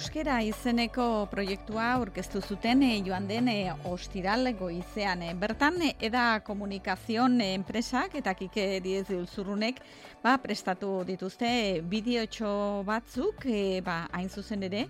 Euskera izeneko proiektua aurkeztu zuten joan den ostiral goizean. Bertan Eda Komunikazion enpresak eta Kike Diez de Ulzurrunek prestatu dituzte bideotxo batzuk, hain zuzen ere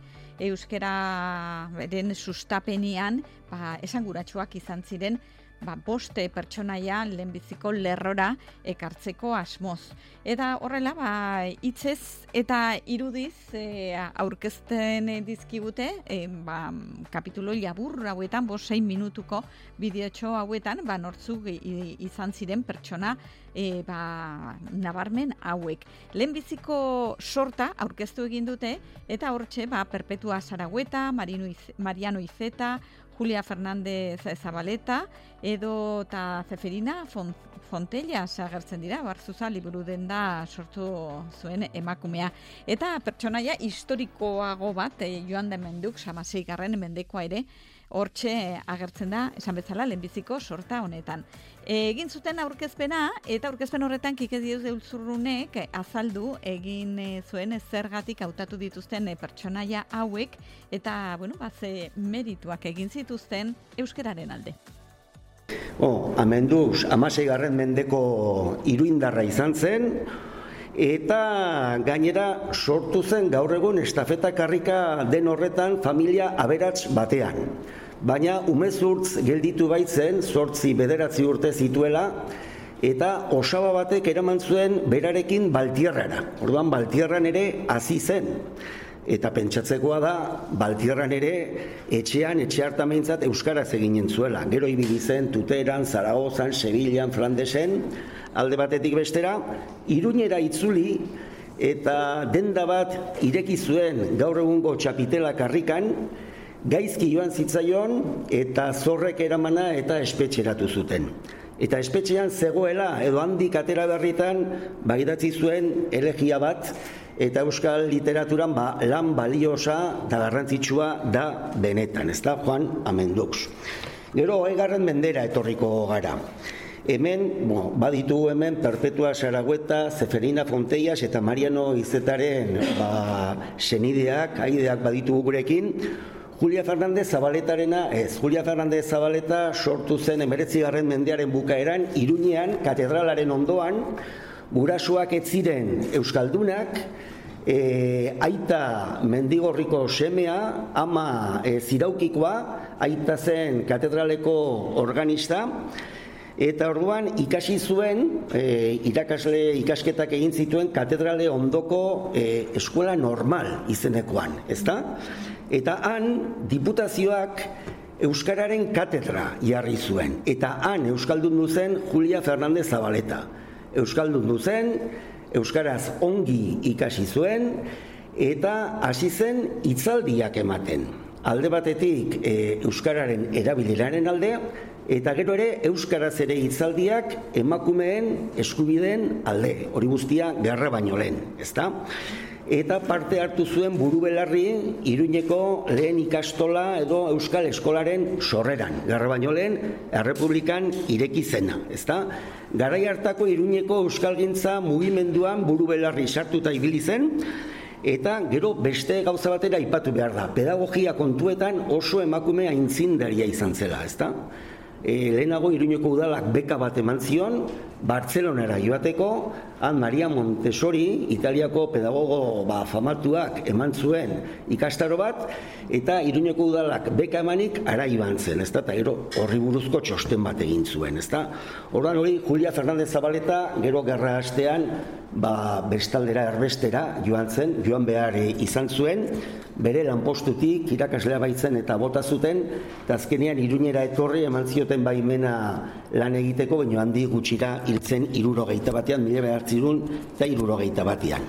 euskararen sustapenean esanguratsuak izan ziren boste pertsonaia lehenbiziko lerrora ekartzeko asmoz. Eta horrela, hitzez eta irudiz aurkezten dizkigute, kapitulo labur hauetan, 6 minutuko bideotxo hauetan, nortzuk izan ziren pertsona nabarmen hauek. Lehenbiziko sorta aurkeztu egin dute, eta hortxe, Perpetua Zaragoeta, Mariano Izeta, Julia Fernández Zabaleta, edo eta Zeferina Fontellas agertzen dira, Barzuza liburu denda sortu zuen emakumea. Eta pertsonaia historikoago bat, Joan de Menduk, 16. mendekoa ere, hortxe agertzen da, esan bezala, lehenbiziko sorta honetan. Egin zuten aurkezpena, eta aurkezpen horretan Kike Diez de Ulzurrunek azaldu egin zuen zergatik hautatu dituzten pertsonaia hauek, eta, ze merituak egin zituzten euskararen alde. Amenduz, 16. mendeko iruindarra izan zen, eta gainera sortu zen gaur egun estafeta karrika den horretan familia aberats batean. Baina umezurtz gelditu baitzen, 8-9 urte zituela, eta osaba batek eraman zuen berarekin Baltierrara. Orduan Baltierran ere hasi zen. Eta pentsatzekoa da, Baltierran ere etxe hartamentzat euskaraz eginen zuela. Gero ibili zen Tuteran, Zaragozan, Sevillan, Flandesen, alde batetik bestera, Iruñera itzuli eta denda bat ireki zuen gaur egungo Txapitela karrikan, gaizki joan zitzaion eta zorrek eramana eta espetxeratu zuten. Eta espetxean zegoela edo handik atera berritan idatzi zuen elegia bat, eta euskal literaturan lan baliosa eta garrantzitsua da benetan, ez da Juan Amendux. Gero 20. mendera etorriko gara. Hemen, baditugu hemen Perpetua Zaragoeta, Zeferina Fontellas eta Mariano Izetaren senideak, aideak baditugu gurekin. Julia Fernández Zabaletarena ez. Julia Fernández Zabaleta sortu zen 19. mendearen bukaeran, Iruñean, katedralaren ondoan, gurasoak ez ziren euskaldunak, aita mendigorriko semea, ama ziraukikoa, aita zen katedraleko organista, eta orduan ikasi zuen, ikasketak egin zituen katedrale ondoko eskola normal izenekoan, ezta? Eta han diputazioak euskararen katedra jarri zuen, eta han euskaldundu zen Julia Fernández Zabaleta. Euskaldundu zen, euskaraz ongi ikasi zuen, eta hasi zen hitzaldiak ematen. Alde batetik euskararen erabileraren alde, eta gero ere euskaraz ere hitzaldiak emakumeen eskubideen alde. Hori guztia gerra baino lehen, ezta? Eta parte hartu zuen burubelarri Iruñeko lehen ikastola edo euskal eskolaren sorreran. Gerra baino lehen Errepublikan ireki zena, ezta? Garai hartako Iruñeko euskalgintza mugimenduan burubelarri sartuta ibili zen, eta gero beste gauza batera aipatu behar da. Pedagogia kontuetan oso emakume aintzindaria izan zela, ezta? Lehenago Iruñeko udalak beka bat eman zion, Bartzelonara joateko, han Maria Montessori, Italiako pedagogo famatuak eman zuen ikastaro bat, eta Iruñeko udalak beka emanik ara iban zen, ezta? Eta gero horri buruzko txosten bat egin zuen, ezta? Orduan hori Julia Fernández Zabaleta gero gerra hastean bestaldera erbestera joan behar izan zuen, bere lanpostutik irakaslea baitzen eta bota zuten, eta azkenean Iruñera etorri eman zioten baimena lan egiteko, baina handi gutxira hiltzen 71ean, 1971ean.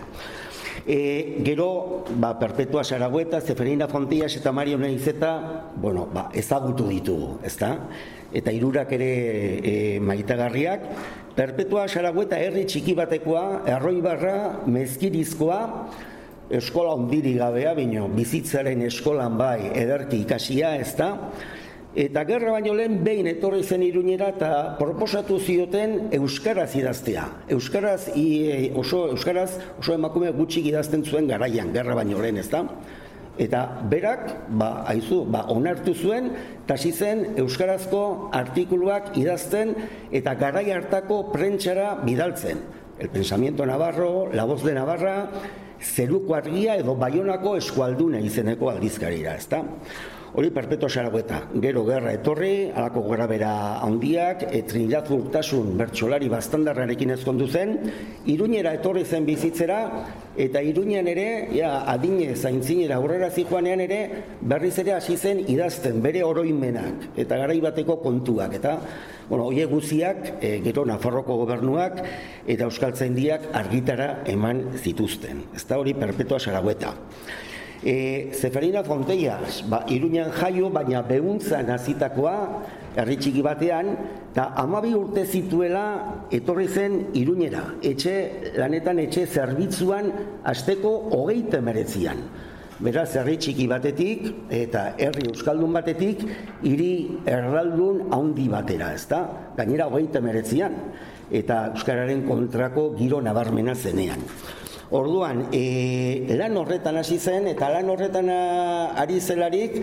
Gero, Perpetua Zaragoeta, Zeferina Fontellas eta Mariano Izeta, ezagutu ditugu, ezta? Eta hirurak ere maitagarriak. Perpetua Zaragoeta herri txiki batekoa, Erroibarra, mezkirizkoa, eskola ondiri gabea, baina bizitzaren eskolan ederki ikasia, ezta? Eta gerra baino lehen behin etorri zen Iruñera eta proposatu zioten euskaraz idaztea. Euskaraz oso emakume gutxik idazten zuen garaian, gerra baino lehen, ezta? Eta berak, onartu zuen, hasi zen euskarazko artikuluak idazten eta garai hartako prentsara bidaltzen. El Pensamiento Navarro, La Voz de Navarra, Zeruko Argia edo Baionako Eskualduna izeneko aldizkarira, ezta? Hori Perpetua Zaragoeta. Gero gerra etorri, halako grabera handiak, Trinidad Urtasun bertsolari bastandarrarekin ezkondu zen, Iruñera etorri zen bizitzera, eta Iruñean ere, adinez aintzinera aurrera zijoanean ere, berriz ere hasi zen idazten bere oroimenak, eta garai bateko kontuak, eta horiek guziak, gero Nafarroko gobernuak eta Euskaltzaindiak argitara eman zituzten. Ez da hori Perpetua Zaragoeta. Zeferina Fontellas, Iruñan jaio, baina Beuntzan hazitakoa, herri txiki batean, eta 12 urte zituela etorri zen Iruñera, lanetan etxe zerbitzuan hasteko 29an. Beraz, herri txiki batetik eta herri euskaldun batetik hiri erraldun handi batera, ezta? Gainera 29an, eta euskararen kontrako giro nabarmena zenean. Orduan, lan horretan hasi zen, eta lan horretan ari zelarik,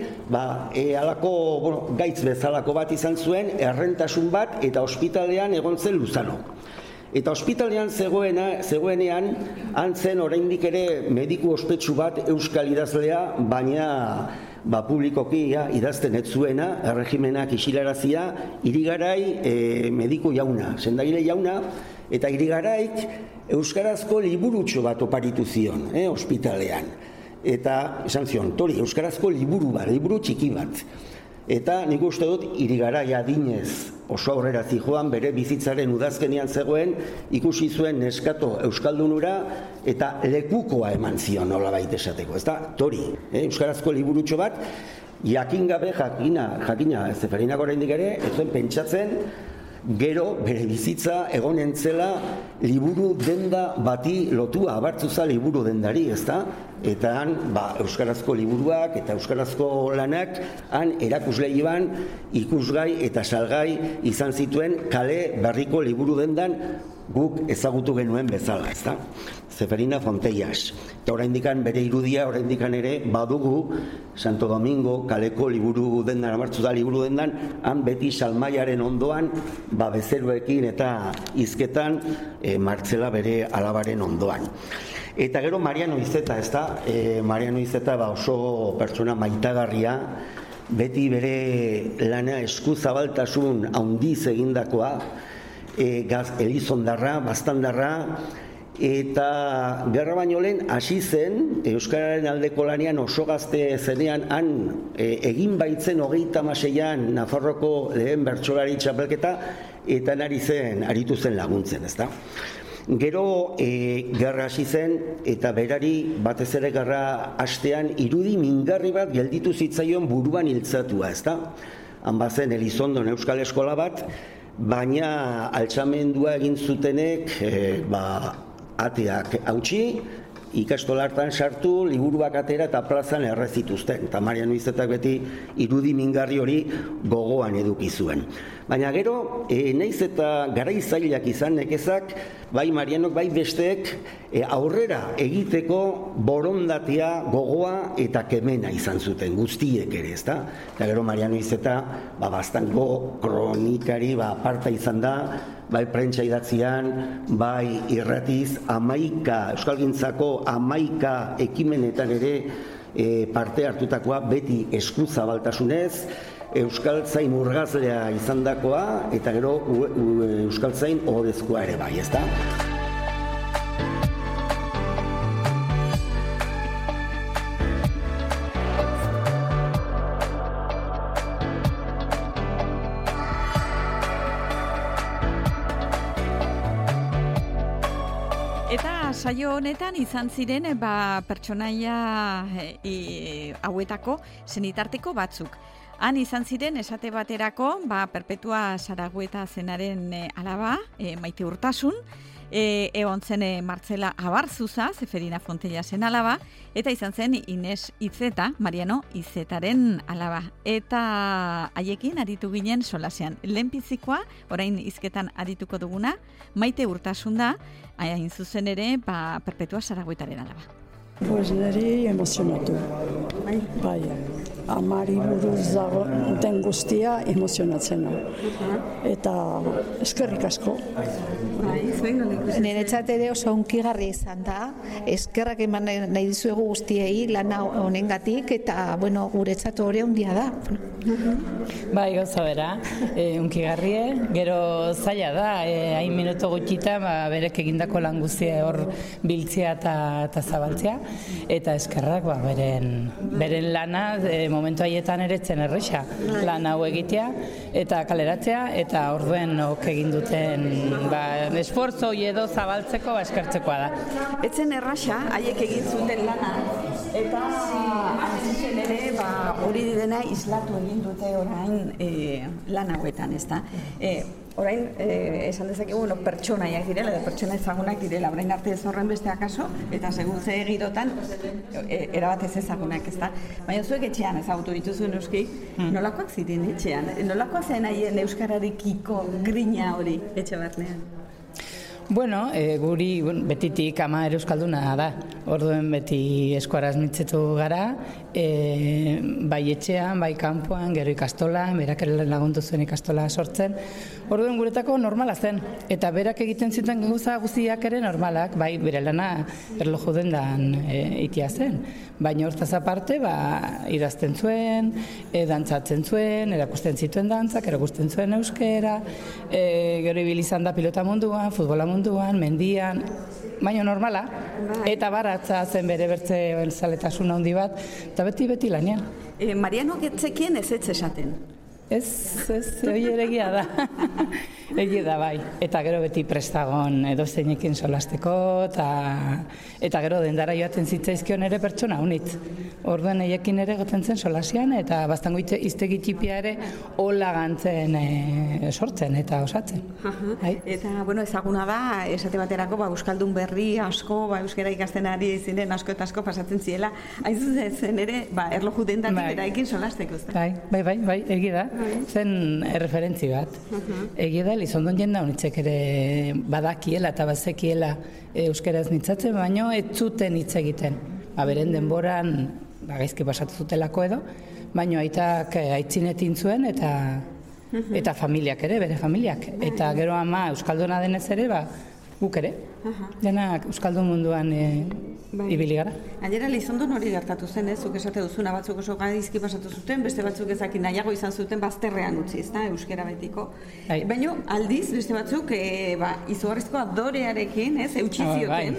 halako gaitz bezalako bat izan zuen, errentasun bat, eta ospitalean egon zen Luzano. Eta ospitalean zegoenean, antzen oraindik ere mediku ospetsu bat euskal idazlea, baina publikoki idazten ez zuena, erregimenak isilarazia, Irigarai mediku jauna, sendagile jauna, eta Irigaraik euskarazko liburutxo bat oparitu zion, ospitalean. Eta esan zion, tori, euskarazko liburu txiki bat. Eta nik uste dut Irigarai adinez oso aurrera zijoan, bere bizitzaren udazkenean zegoen, ikusi zuen neskato euskaldunura eta lekukoa eman zion nolabait esateko. Ez da, tori, euskarazko liburutxo bat, jakin gabe jakina Zeferinak oraindik ere, ez zuen pentsatzen, gero bere bizitza egonen zela liburu denda bati lotua, abartzuza liburu dendari, ezta? Eta han, euskarazko liburuak eta euskarazko lanak han erakusleiban ikusgai eta salgai izan zituen kale berriko liburu dendan guk ezagutu genuen bezala, ezta? Zeferina Fontellas. Eta oraindikan bere irudia, oraindikan ere badugu Santo Domingo kaleko liburu dendan, amartzu da liburu dendan, han beti salmaiaren ondoan, bezeroekin eta hizketan Martzela bere alabaren ondoan. Eta gero Mariano Izeta, ez da? Mariano Izeta oso pertsona maitagarria, beti bere lana eskuzabaltasun handiz egindakoa, elizondarra, bastandarra, eta gerra baino lehen hasi zen euskararen aldeko lanean oso gazte zenean han egin baitzen 36an Nafarroko lehen bertsolari txapelketa eta aritu zen laguntzen, ezta? Gero gerra hasi zen eta berari batez ere gerra hastean irudi mingarri bat gelditu zitzaion buruan hiltzatua, ezta? Han bazen Elizondon euskal eskola bat, baina altxamendua egin zutenek ateak hautsi, ikastola hartan sartu, liburuak atera eta plazan errezituzten. Eta Mariano Izetak beti irudi mingarri hori gogoan eduki zuen. Baina gero, naiz eta garai zailak izan nekezak, bai Marianok, bai besteek aurrera egiteko borondatea, gogoa eta kemena izan zuten, guztiek ere, ezta? Eta gero Mariano Izeta, bastango kronikari parta izan da, bai prentsa idatzian, bai irratiz, euskalgintzako 11 ekimenetan ere parte hartutakoa beti eskuzabaltasunez, euskaltzain urgazlea izandakoa eta gero euskaltzain ohorezkoa ere bai, ezta? Saio honetan izan ziren pertsonaia hauetako zenitarteko batzuk. Han izan ziren esate baterako Perpetua Zaragoeta zenaren alaba, Maite Urtasun, egon zen Martzela Abarzuza, Zeferina Fontellasen alaba, eta izan zen Ines Izeta, Mariano Izetaren alaba. Eta haiekin aritu ginen solasean. Lehenbizikoa, orain hizketan arituko duguna, Maite Urtasun da, hain zuzen ere, Perpetua Zaragoetaren alaba. Pues niri emozionatu. Bai. Amari buruz den guztia emozionatzen da. Eta eskerrik asko. Niretzat ere oso hunkigarria izan da. Eskerrak eman nahi dizuegu guztiei lana honengatik eta guretzat hori handia da. Bai, gauza bera, hunkigarrie, gero zaila da, hain minutu gutxita berek egindako lan guztia hor biltzea eta zabaltzea, eta eskerrak beren lana momentu haietan eretzen erresa lan hau egitea eta kaleratzea, eta orduen egin duten esfortzo edo zabaltzeko eskertzekoa da. Etzen errasa, haiek egin zuten lana, eta hazen ere hori dena islatu egin dute orain lan hauetan, ez da? Orain, esan dezakegu, pertsonaiak direla, edo pertsona ezagunak direla, orain arte ez horren beste akaso, eta segun ze egirotan, erabat ez ezagunak, ez da? Baina zuek etxean ezagutu dituzuen euski, nolakoak ziren etxean? Nolakoak zen haien euskararikiko grina hori etxe barnean? Bueno, guri betitik ama ere euskalduna da, orduen beti eskuaraz mitzetu gara, bai etxean, bai kanpoan, gero ikastolan, berak ere lagundu zuen ikastola sortzen, orduen guretako normala zen, eta berak egiten zuten gauza guztiak ere normalak, bai bere lana erloju dendan itia zen, baina hortaz aparte, idazten zuen, dantzatzen zuen, erakusten zituen dantzak, erakusten zuen euskera, gero ibili izan da pilota munduan, futbola munduan, mendian, baina normala, eta baratza zen bere bertze zaletasun handi bat, eta beti lanean. Mariano getzekien ez esaten? Ez, hori ere egia da. Egia da, bai. Eta gero beti prestagon edozeinekin solasteko, eta gero dendara joaten zitzaizkion ere pertsona unit. Orduen eiekin ere goten zen solasian, eta bastango iztegi txipia ere hola gantzen sortzen eta osatzen. Eta, ezaguna da, esate baterako, euskaldun berri asko, euskara ikasten ari ziren asko eta asko pasatzen ziela, hain zuzen ere, erloju dendatik eta ekin solasteko. Bai, egia da. Zen referentzi bat. Egia da, Lizondon jenda honitzek ere badakiela eta bazekiela euskaraz nitzatzen, baino ez zuten hitz egiten. Beren denboran gaizki pasatu zutelako edo, baino aitak aitzinetin zuen eta familiak ere, bere familiak. Eta gero ama euskalduna denez ere, guk ere. Denak euskaldun munduan ibili gara. Gainera Lizondon hori gertatu zen, zuk esate duzuna, batzuk oso gaizki pasatu zuten, beste batzuk ezakin nahiago izan zuten bazterrean utzi, ezta, euskera betiko. Baina aldiz, beste batzuk, izugarrizko adorearekin, eutsi zioten.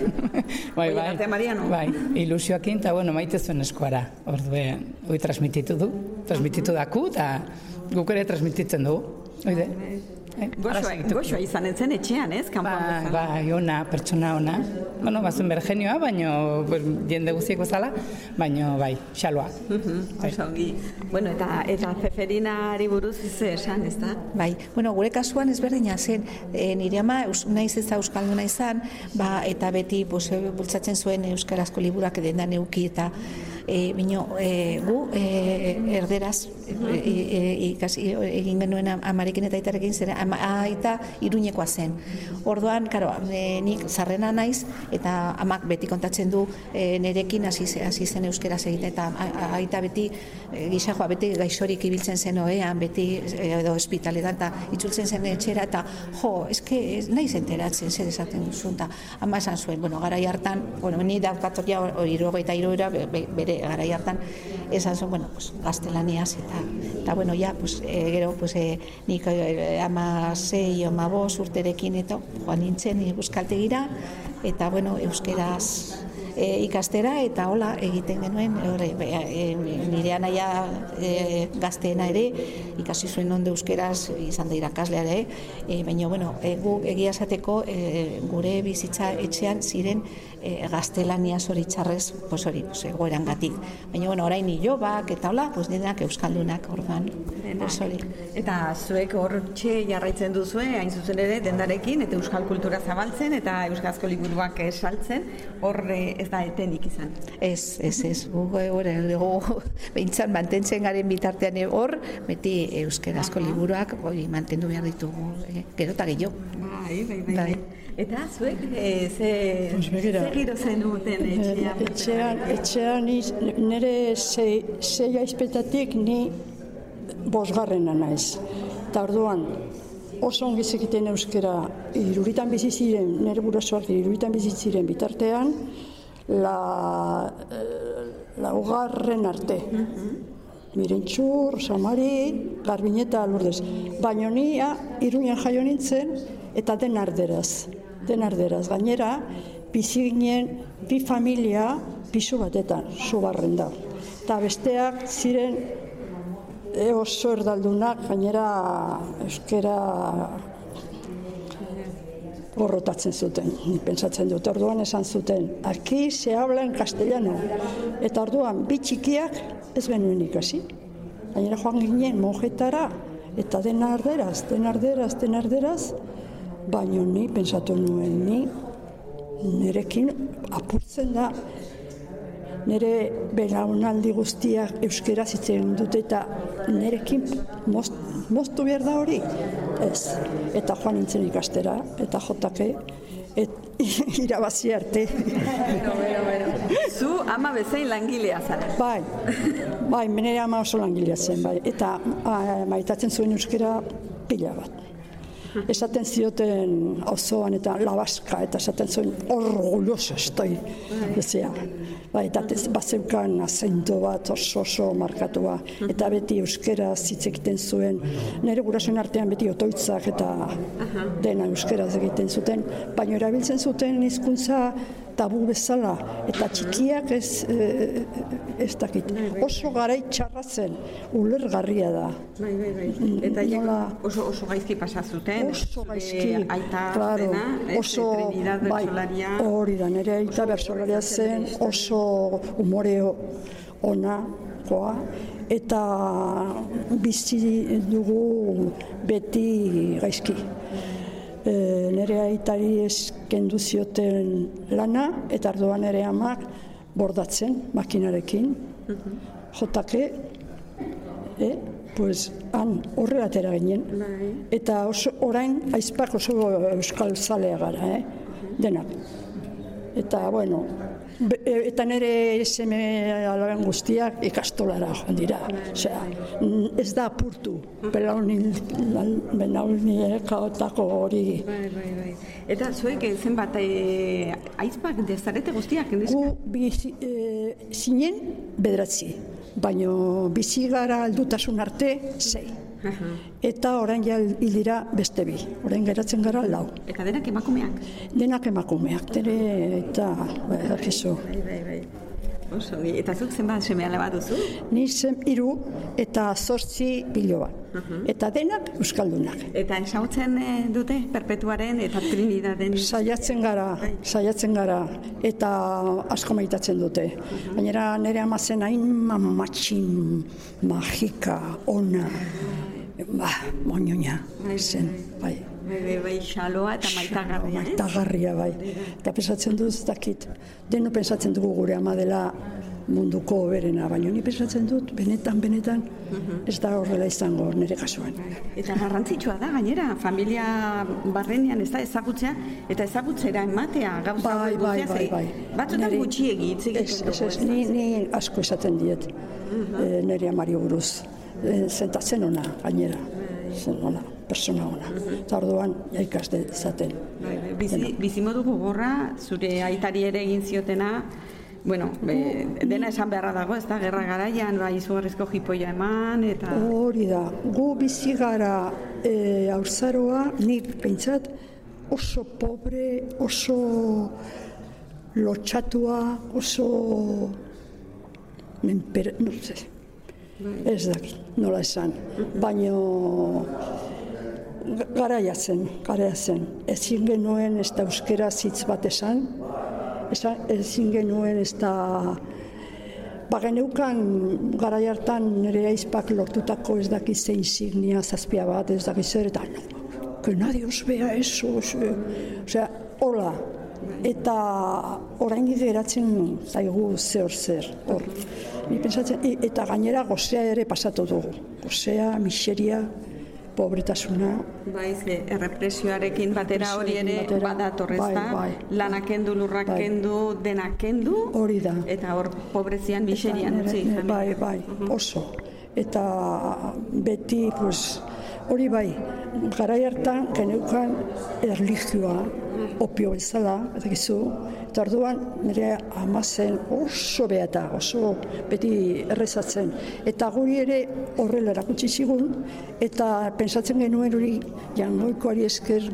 Bai, ilusioakin, eta maite zuen eskuara. Orduen, hori transmititu daku, eta guk ere transmititzen dugu. Oide. Goxoa izan zen etxean, ez? Bai, ona, pertsona ona. Bazuen bergenioa, baina jende guztieko zala, baina bai, xaloa. Eta Zeferinari buruz esan, ez da? Bai, gure kasuan ezberdina zen, nire ama naiz ez da euskalduna izan, eta beti bultzatzen zuen euskarazko liburuak dendan euki eta gu erderaz ikasi egin genuen amarekin eta aitarekin zera aita Iruñekoa zen. Orduan, nik zarrena naiz eta amak beti kontatzen du nerekin hasi zen euskeraz egiten eta aita beti gizajoa beti gaixorik ibiltzen zen oean, beti edo ospitaletan eta itzultzen zen etxera eta eske naiz enteratzen zer esaten duzun eta ama esan zuen, garai hartan, ni daukatokia 73 bere garai hartan esan zuen, gaztelaniaz eta gero nik 16 o 15 urterekin eta joan nintzen euskaltegira eta euskeraz ikastera eta hola egiten genuen nire anaia gazteena ere ikasi zuen onde euskeraz izan da irakaslea ere baina gu egia esateko gure bizitza etxean ziren gaztelania zoritxarrez egoeran gatik baina orain ilobak eta hola denak euskaldunak orduan eta zuek hortxe jarraitzen duzue hain zuzen ere dendarekin eta euskal kultura zabaltzen eta euskarazko liburuak saltzen horre ez da etenik izan. Ez. Behintzat mantentzen garen bitartean hor, beti euskarazko liburuak mantendu behar ditugu, gero eta gehiago. Bai. Eta zuek ze giro zenuten etxean? Etxean nire sei aizpetatik ni bosgarrena naiz. Eta orduan, oso ongi zekiten euskera, iruritan bizi ziren, nire gurasoak iruritan bizi ziren bitartean, laugarren arte. Mirentxu, Rosamari, Garbineta, Lourdes. Baina ni Iruñan jaio nintzen eta denarderaz. Gainera, bizi ginen bi familia pisu batetan, Subarren da. Eta besteak ziren oso erdaldunak, gainera euskera gorrotatzen zuten. Ni pentsatzen dut, orduan esan zuten, aquí se habla en castellano. Eta orduan, bi txikiak ez benuen ikasi. Gainera joan ginen monjetara, eta denarderaz, baina ni pentsatu nuen, nirekin apurtzen da, nire belaunaldi guztiak euskera zitzen dute eta nirekin moztu behar da hori. Ez. Eta joan nintzen ikastera, eta jotake, irabazi arte. Zu ama bezain langilea zara. Bai, nire ama oso langilea zen, bai. Eta maitatzen zuen euskera pila bat. Esaten zioten auzoan eta labaska, eta esaten zuen orgulloso estoi. Bai, eta bazeukan azento bat oso markatua. Eta beti euskera hitz egiten zuen. Nire gurasoen artean beti otoitzak eta dena euskera egiten zuten. Baina erabiltzen zuten hizkuntza tabu bezala, eta txikiak ez dakit. Oso garai txarra zen, ulergarria da. Bai. Eta oso gaizki pasa zuten? Oso gaizki, claro. Oso, bai, hori da, nire aita bersolaria zen, oso umore onakoa, eta bizi dugu beti gaizki. Nire aitari eskendu zioten lana, eta orduan nire amak bordatzen makinarekin. Jotake, han horrela atera ginen. Eta orain aizpak oso euskal zalea gara, denak. Eta, bueno, eta nire seme alaben guztiak ikastolara joan dira. Osea, ez da apurtu, belauniekotako hori. Bai. Eta zuek zenbat aizpak dezarete guztiak? Gu zinen 9, baina bizi gara aldutasun arte 6. Eta orain ja hildira beste 2. Orain geratzen gara 4. Eta denak emakumeak? Denak emakumeak, eta gizu. Bai. Oso, eta zuk zenbat seme alaba duzu? Ni 3 eta 8 biloba. Eta denak euskaldunak. Eta esautzen dute perpetuaren eta Trinidaden? Saiatzen gara, eta asko maitatzen dute. Gainera nire ama zen hain mamatxin, magika, ona, moñoña zen, bai. Bai, xaloa eta maitagarria. Maitagarria, bai. Eta pensatzen dut, ez dakit, deno pensatzen dugu gure ama dela munduko berena, baina ni pensatzen dut, benetan, ez da horrela izango nire kasuan. Eta garrantzitsua da, gainera, familia barrenean ez da ezagutzea, eta ezagutzera ematea gauza guztia. Bai. Batzutan gutxiegi hitz egiten dugu. Ni asko esaten diet, nire amari buruz. Zentatzen ona, gainera. Zen ona, persona ona. Eta orduan, ikas dezaten. Bizimodu gogorra, zure aitari ere egin ziotena, bueno, dena esan beharra dago, ez da, gerra garaian, izugarrizko jipoia eman, eta... Hori da, gu bizi gara haurtzaroa, nik pentsat oso pobre, oso lotxatua, oso... no sé, ez dakit, nola esan, baina garaia zen. Ezin genuen ez da euskera zitz bat esan, ezin genuen ez da... Geneukan garai hartan nire aizpak lortutako ez dakit ze insignia zazpia bat, ez dakit zer, eta que nadie os vea eso, osea, hola. Eta orain geratzen zaigu zer, hor. Ni pentsatzen, eta gainera gozea ere pasatu dugu. Gozea, miseria, pobretasuna. Bai, errepresioarekin batera hori ere badatorrez da, lanak kendu, lurrak kendu, denak kendu, hori da. Eta hor pobrezian, miserian utzi. Bai, oso. Eta beti, hori bai, garai hartan geneukan erlijioa, opio bezala, eta orduan nire ama zen oso beata, oso beti errezatzen. Eta guri ere horrela erakutsi zigun, eta pentsatzen genuen hori Jaungoikoari esker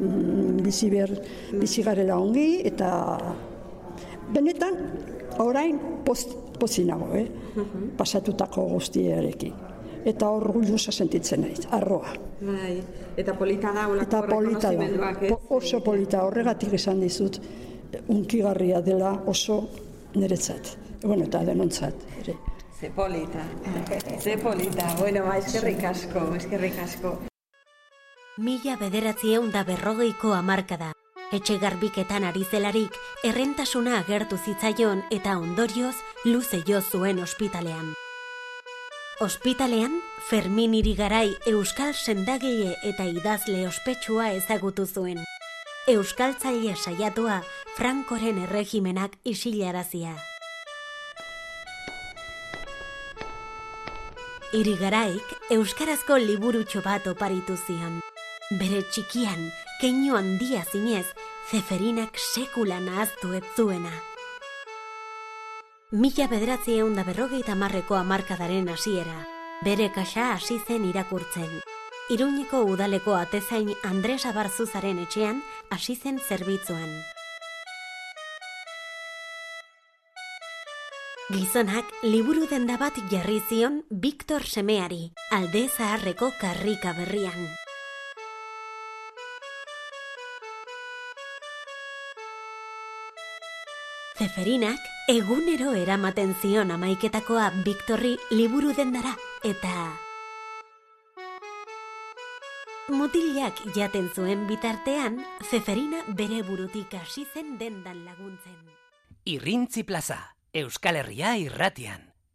bizi garela ongi, eta benetan orain pozik nago, pasatutako guztiarekin. Eta orgullosa sentitzen naiz, arroa. Bai, eta polita da, eta polita da, oso polita, horregatik esan dizut, unkigarria dela oso niretzat. Bueno, eta denontzat. Ze polita. Bueno, eskerrik asko. 1940ko hamarkada. Etxe garbiketan ari zelarik, errentasuna agertu zitzaion eta ondorioz luze jo zuen ospitalean. Ospitalean, Fermin Irigarai euskal sendagile eta idazle ospetsua ezagutu zuen. Euskaltzaile saiatua Frankoren erregimenak isilarazia. Irigaraik euskarazko liburutxo bat oparitu zion. Bere txikian, keinu handia zinez, Zeferinak sekula nahaztu ez zuena. 1950ko hamarkadaren hasiera, bere kaxa hasi zen irakurtzen. Iruñeko udaleko atezain Andres Abarzuzaren etxean hasi zen zerbitzuan. Gizonak liburu denda bat jarri zion Victor semeari, Alde Zaharreko karrika berrian. Zeferinak egunero eramaten zion hamaiketakoa Victorri liburu dendara eta mutilak jaten zuen bitartean, Zeferina bere burutik hasi zen dendan laguntzen. Irrintzi plaza, Euskal Herria irratian.